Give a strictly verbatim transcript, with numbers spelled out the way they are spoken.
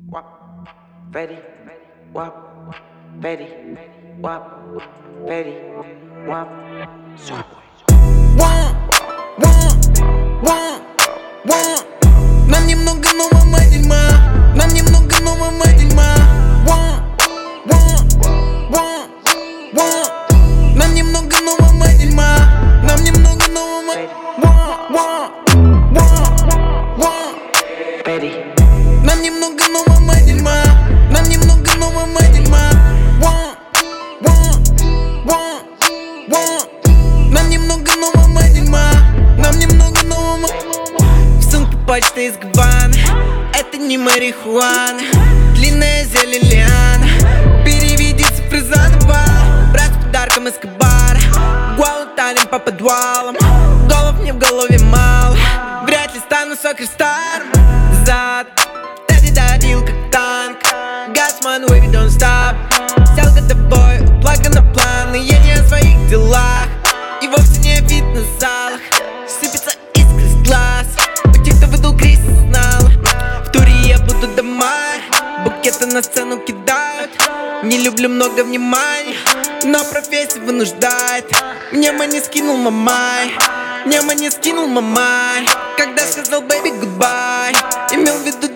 Wap, Fetty, Wap, Fetty, Wap, Fetty, Wap, Subway. One, one, one, one. Нам немного нового дерьма, нам немного нового дерьма. One, one, one, one. Нам немного нового дерьма, нам немного нового. One, one, one, one. Fetty. Нам немного нового дерьма, нам немного нового дерьма. One, one, one, one. Нам немного нового дерьма, нам немного нового. В сумке почта из Гаваны, это не марихуана. Длинная зелень лиана, переведи цифры заново. Брат с подарком из Кабара, Гуалу танем по подвалам. Голов мне в голове мало, вряд ли стану сокерстаром. Зад давил как танк, Gas man, wavy, don't stop. Сел за тобой, благо на планы. Я не о своих делах, и вовсе не о фитнес-залах. Сыпется искры с глаз у тех, кто выдал кризис, знал. В туре я буду до мая, букеты на сцену кидают. Не люблю много внимания, но профессия вынуждает. Мне мани скинул мамай, мне мани скинул мамай. Когда сказал baby goodbye, имел в виду